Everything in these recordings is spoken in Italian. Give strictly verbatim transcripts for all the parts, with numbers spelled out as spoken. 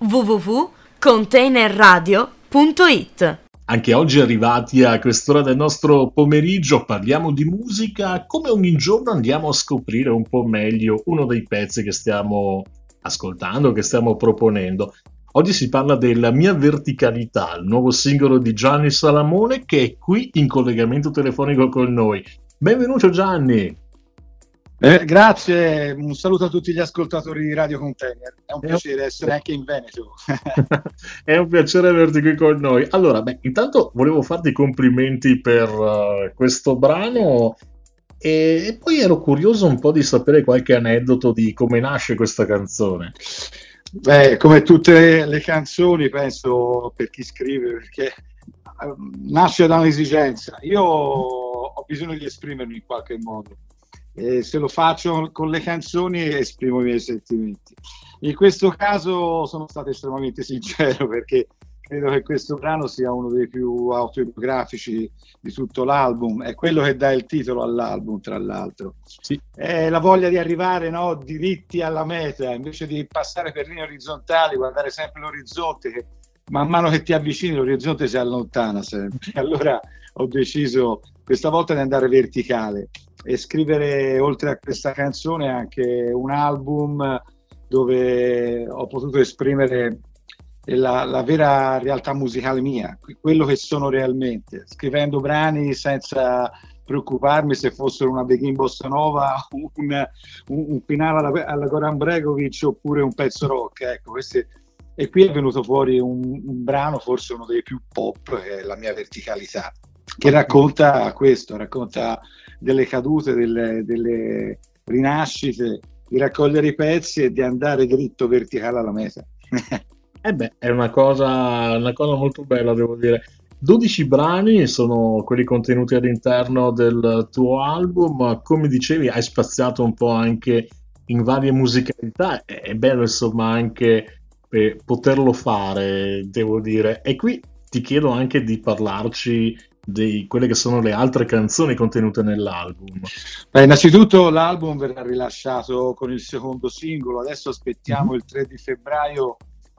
w w w punto container radio punto it. Anche oggi arrivati a quest'ora del nostro pomeriggio parliamo di musica. Come ogni giorno andiamo a scoprire un po' meglio uno dei pezzi che stiamo ascoltando, che stiamo proponendo. Oggi si parla della Mia Verticalità, il nuovo singolo di Gianni Salamone, che è qui in collegamento telefonico con noi. Benvenuto Gianni! Eh, grazie, un saluto a tutti gli ascoltatori di Radio Container, è un piacere essere anche in Veneto. È un piacere averti qui con noi. Allora, beh, intanto volevo farti i complimenti per uh, questo brano e, e poi ero curioso un po' di sapere qualche aneddoto di come nasce questa canzone. Beh, come tutte le canzoni, penso, per chi scrive, perché uh, nasce da un'esigenza. Io ho bisogno di esprimermi in qualche modo. E se lo faccio con le canzoni esprimo i miei sentimenti. In questo caso sono stato estremamente sincero, perché credo che questo brano sia uno dei più autobiografici di tutto l'album, è quello che dà il titolo all'album, tra l'altro. Sì. È la voglia di arrivare, no, diritti alla meta, invece di passare per linee orizzontali, guardare sempre l'orizzonte, che man mano che ti avvicini l'orizzonte si allontana sempre. Allora ho deciso questa volta di andare verticale e scrivere, oltre a questa canzone, anche un album dove ho potuto esprimere la, la vera realtà musicale mia, quello che sono realmente, scrivendo brani senza preoccuparmi se fossero una Begin Bossa Nova, un, un, un finale alla, alla Goran Bregovic oppure un pezzo rock. Ecco, queste, e qui è venuto fuori un, un brano, forse uno dei più pop, che è La Mia Verticalità, che racconta questo, racconta delle cadute, delle, delle rinascite, di raccogliere i pezzi e di andare dritto verticale alla meta. Eh beh, è una cosa, una cosa molto bella, devo dire. dodici brani sono quelli contenuti all'interno del tuo album, come dicevi hai spaziato un po' anche in varie musicalità, è bello insomma anche eh, poterlo fare, devo dire. E qui ti chiedo anche di parlarci di quelle che sono le altre canzoni contenute nell'album. Beh, innanzitutto l'album verrà rilasciato con il secondo singolo, adesso aspettiamo mm-hmm. il tre di febbraio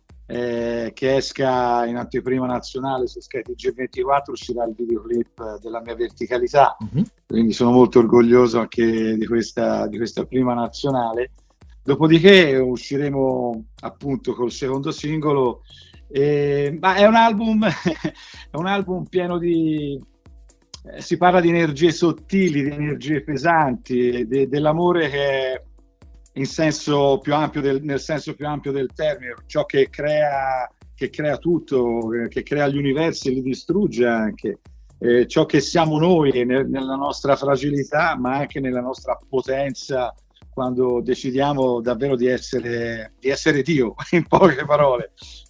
eh, che esca in anteprima nazionale su Sky T G ventiquattro, uscirà il videoclip della Mia Verticalità, mm-hmm. quindi sono molto orgoglioso anche di questa, di questa prima nazionale. Dopodiché usciremo appunto col secondo singolo. Eh, ma è un album è un album pieno di eh, si parla di energie sottili, di energie pesanti, de, dell'amore che è in senso più ampio del, nel senso più ampio del termine, ciò che crea che crea tutto, che crea gli universi e li distrugge anche, eh, ciò che siamo noi nel, nella nostra fragilità, ma anche nella nostra potenza, quando decidiamo davvero di essere di essere Dio, in poche parole.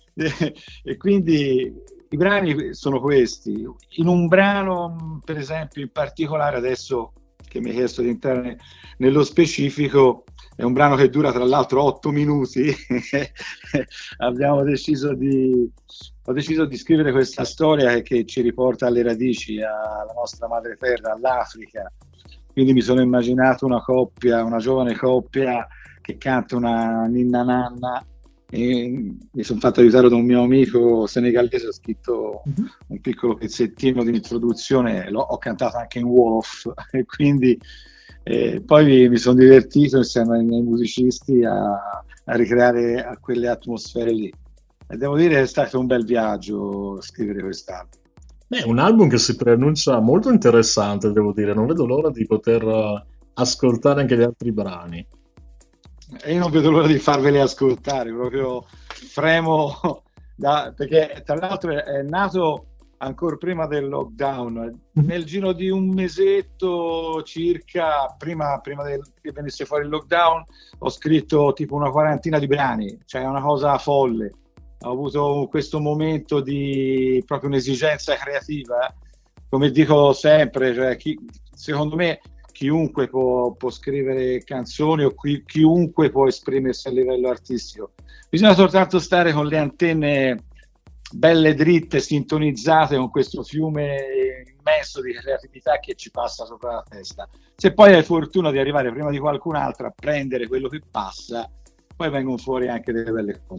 E quindi i brani sono questi. In un brano, per esempio, in particolare, adesso che mi hai chiesto di entrare nello specifico, è un brano che dura tra l'altro otto minuti. Abbiamo deciso di ho deciso di scrivere questa storia che ci riporta alle radici, alla nostra madreterra, all'Africa. Quindi mi sono immaginato una coppia, una giovane coppia che canta una ninna nanna. E mi sono fatto aiutare da un mio amico senegalese, ho scritto uh-huh. un piccolo pezzettino di introduzione, l'ho, ho cantato anche in Wolof e quindi eh, poi mi sono divertito insieme ai miei musicisti a, a ricreare a quelle atmosfere lì, e devo dire che è stato un bel viaggio scrivere quest'album. È un album che si preannuncia molto interessante, devo dire, non vedo l'ora di poter ascoltare anche gli altri brani. E io non vedo l'ora di farveli ascoltare, proprio fremo da, perché tra l'altro è nato ancora prima del lockdown, nel giro di un mesetto circa, prima, prima del, che venisse fuori il lockdown, ho scritto tipo una quarantina di brani, cioè una cosa folle. Ho avuto questo momento di proprio un'esigenza creativa, come dico sempre, cioè chi, secondo me chiunque può, può scrivere canzoni o chi, chiunque può esprimersi a livello artistico. Bisogna soltanto stare con le antenne belle dritte, sintonizzate con questo fiume immenso di creatività che ci passa sopra la testa. Se poi hai fortuna di arrivare prima di qualcun altro a prendere quello che passa, poi vengono fuori anche delle belle cose.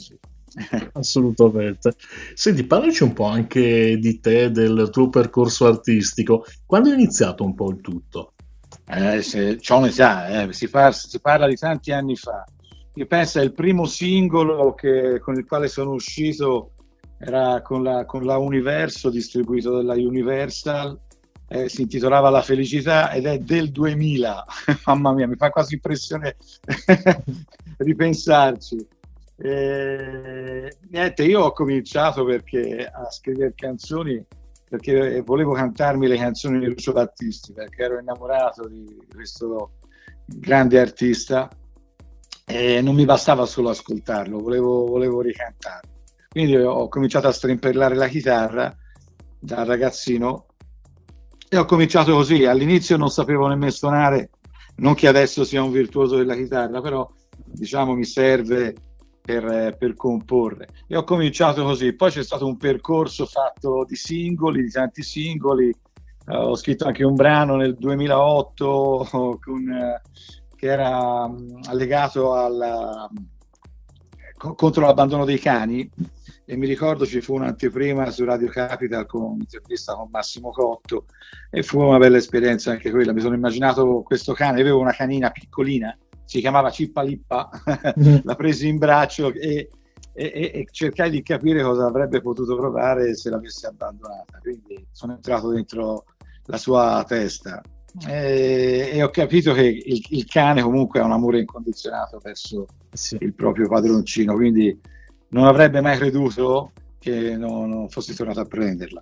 Assolutamente. Senti, parlaci un po' anche di te, del tuo percorso artistico. Quando è iniziato un po' il tutto? Eh, se, c'ho un'età, eh, si, par- si parla di tanti anni fa. Io penso che il primo singolo che- con il quale sono uscito era con la, con la Universo, distribuito dalla Universal, eh, si intitolava La felicità ed è del duemila. Mamma mia, mi fa quasi impressione ripensarci. E, niente, io ho cominciato perché a scrivere canzoni perché volevo cantarmi le canzoni di Lucio Battisti, perché ero innamorato di questo grande artista e non mi bastava solo ascoltarlo, volevo, volevo ricantarlo. Quindi ho cominciato a strimpellare la chitarra da ragazzino e ho cominciato così. All'inizio non sapevo nemmeno suonare, non che adesso sia un virtuoso della chitarra, però diciamo mi serve per, per comporre. E ho cominciato così. Poi c'è stato un percorso fatto di singoli, di tanti singoli. Uh, ho scritto anche un brano nel duemilaotto con, uh, che era um, legato alla, co- contro l'abbandono dei cani. E mi ricordo ci fu un'anteprima su Radio Capital con un'intervista con Massimo Cotto e fu una bella esperienza anche quella. Mi sono immaginato questo cane, avevo una canina piccolina, si chiamava Cippa Lippa, la presi in braccio e, e, e cercai di capire cosa avrebbe potuto provare se l'avessi abbandonata. Quindi sono entrato dentro la sua testa e, e ho capito che il, il cane comunque ha un amore incondizionato verso sì. il proprio padroncino, quindi non avrebbe mai creduto che non, non fossi tornato a prenderla.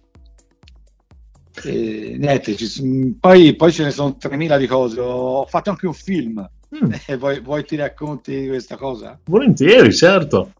E, niente, ci, poi, poi ce ne sono tremila di cose. Ho fatto anche un film. Mm. Eh, vuoi, vuoi ti racconti questa cosa? Volentieri, certo.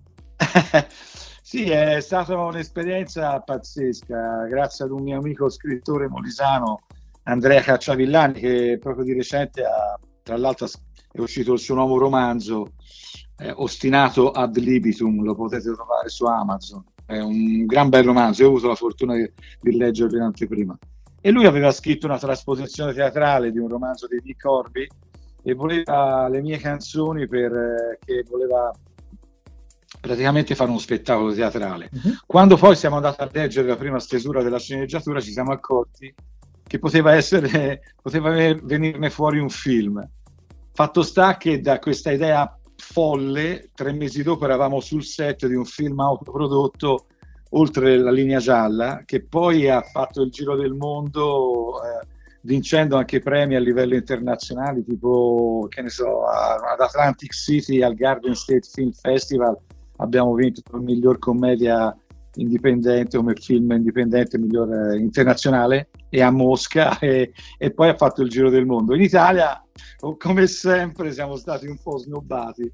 Sì, è stata un'esperienza pazzesca, grazie ad un mio amico scrittore molisano, Andrea Cacciavillani, che proprio di recente ha, tra l'altro è uscito il suo nuovo romanzo, eh, Ostinato ad libitum, lo potete trovare su Amazon. È un gran bel romanzo, io ho avuto la fortuna di, di leggerlo in anteprima. E lui aveva scritto una trasposizione teatrale di un romanzo di Nick Horby e voleva le mie canzoni per eh, che voleva praticamente fare uno spettacolo teatrale. Uh-huh. Quando poi siamo andati a leggere la prima stesura della sceneggiatura ci siamo accorti che poteva essere, poteva venirne fuori un film. Fatto sta che da questa idea folle, tre mesi dopo eravamo sul set di un film autoprodotto Oltre la linea gialla, che poi ha fatto il giro del mondo eh, vincendo anche premi a livello internazionale, tipo, che ne so, a, ad Atlantic City al Garden State Film Festival abbiamo vinto il miglior commedia indipendente come film indipendente miglior eh, internazionale, e a Mosca, e, e poi ha fatto il giro del mondo. In Italia, come sempre, siamo stati un po' snobbati,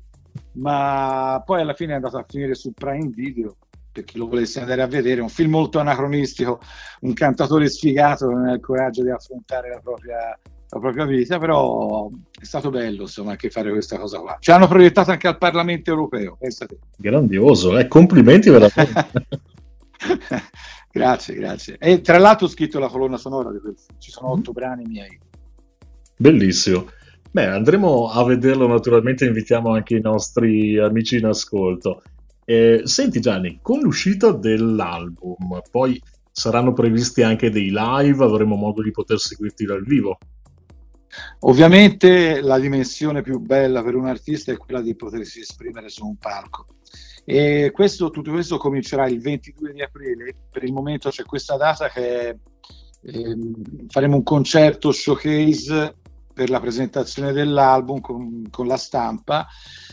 ma poi alla fine è andato a finire su Prime Video, per chi lo volesse andare a vedere. Un film molto anacronistico, un cantatore sfigato che non ha il coraggio di affrontare la propria, la propria vita, però è stato bello, insomma, anche fare questa cosa qua. Ce l'hanno proiettato anche al Parlamento europeo, pensate. Grandioso, eh? Complimenti veramente. Grazie, grazie. E tra l'altro ho scritto la colonna sonora di quel film, ci sono otto brani miei. Bellissimo. Beh, andremo a vederlo naturalmente, invitiamo anche i nostri amici in ascolto. Eh, senti Gianni, con l'uscita dell'album poi saranno previsti anche dei live, avremo modo di poter seguirti dal vivo? Ovviamente la dimensione più bella per un artista è quella di potersi esprimere su un palco, e questo, tutto questo comincerà il ventidue di aprile. Per il momento c'è questa data che è, ehm, faremo un concerto showcase per la presentazione dell'album con, con la stampa,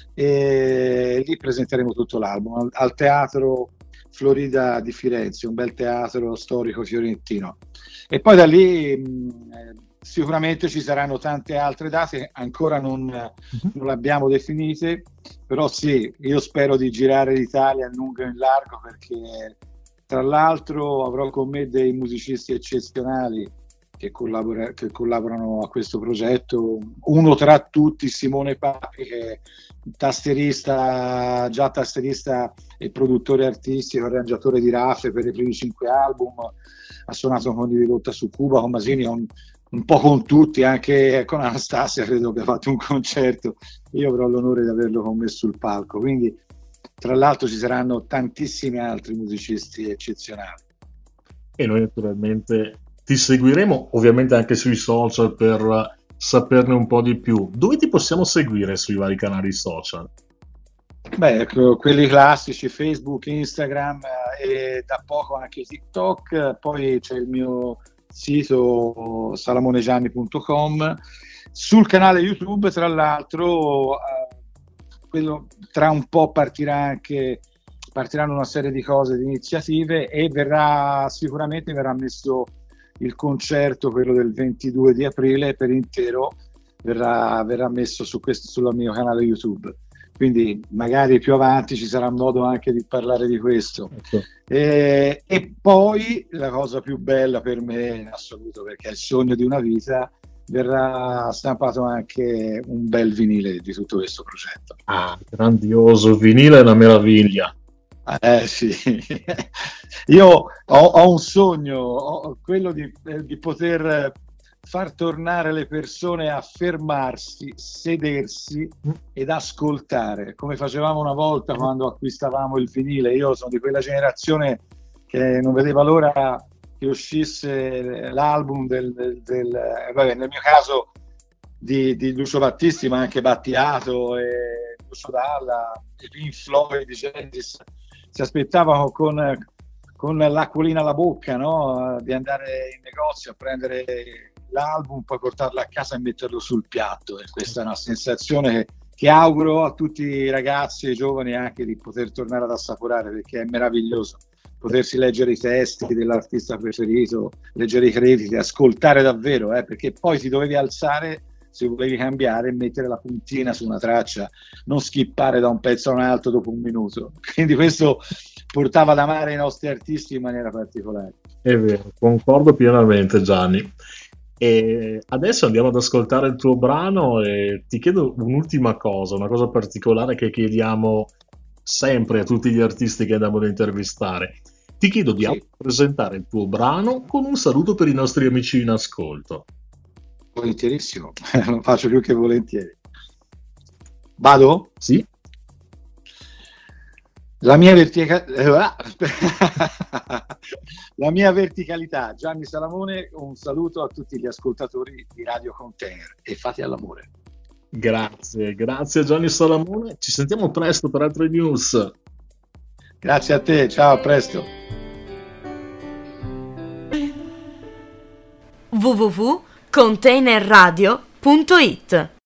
e lì presenteremo tutto l'album al, al Teatro Florida di Firenze, un bel teatro storico fiorentino, e poi da lì mh, sicuramente ci saranno tante altre date, ancora non, uh-huh. non le abbiamo definite, però sì, io spero di girare l'Italia in lungo e in largo, perché tra l'altro avrò con me dei musicisti eccezionali che, collabora, che collaborano a questo progetto. Uno tra tutti, Simone Papi, che è tastierista, già tastierista e produttore artistico, arrangiatore di raffe per i primi cinque album, ha suonato con Di Rotta su Cuba, con Masini, un, un po' con tutti, anche con Anastasia credo che ha fatto un concerto. Io avrò l'onore di averlo con me sul palco, quindi tra l'altro ci saranno tantissimi altri musicisti eccezionali. E noi naturalmente ti seguiremo, ovviamente anche sui social per saperne un po' di più. Dove ti possiamo seguire sui vari canali social? Beh, ecco, quelli classici, Facebook, Instagram eh, e da poco anche TikTok. Poi c'è il mio sito salamonegianni punto com. Sul canale YouTube, tra l'altro, eh, quello, tra un po' partirà anche partiranno una serie di cose, di iniziative, e verrà sicuramente verrà messo il concerto, quello del ventidue di aprile per intero, verrà, verrà messo su questo, sul mio canale YouTube. Quindi magari più avanti ci sarà modo anche di parlare di questo. Ecco. E, e poi la cosa più bella per me in assoluto, perché è il sogno di una vita, verrà stampato anche un bel vinile di tutto questo progetto. Ah, grandioso, vinile è una meraviglia. Eh sì, io ho, ho un sogno, ho quello di, di poter far tornare le persone a fermarsi, sedersi ed ascoltare, come facevamo una volta quando acquistavamo il vinile. Io sono di quella generazione che non vedeva l'ora che uscisse l'album del, del, del vabbè, nel mio caso di, di Lucio Battisti, ma anche Battiato e Lucio Dalla, e Pink Floyd, di Genesis. Si aspettavano con, con l'acquolina alla bocca, no? Di andare in negozio a prendere l'album, poi portarlo a casa e metterlo sul piatto. E questa è una sensazione che, che auguro a tutti i ragazzi e i giovani anche di poter tornare ad assaporare, perché è meraviglioso potersi leggere i testi dell'artista preferito, leggere i crediti, ascoltare davvero, eh, perché poi ti dovevi alzare se volevi cambiare e mettere la puntina su una traccia, non skippare da un pezzo a un altro dopo un minuto. Quindi questo portava ad amare i nostri artisti in maniera particolare. È vero, concordo pienamente, Gianni. E adesso andiamo ad ascoltare il tuo brano e ti chiedo un'ultima cosa, una cosa particolare che chiediamo sempre a tutti gli artisti che andiamo ad intervistare. Ti chiedo di Sì. presentare il tuo brano con un saluto per i nostri amici in ascolto. Volentierissimo, lo faccio più che volentieri. Vado? Sì? La mia, vertica... La mia verticalità, Gianni Salamone, un saluto a tutti gli ascoltatori di Radio Container e fate all'amore. Grazie, grazie Gianni Salamone, ci sentiamo presto per altre news. Grazie a te, ciao, a presto. w w w punto containerradio punto it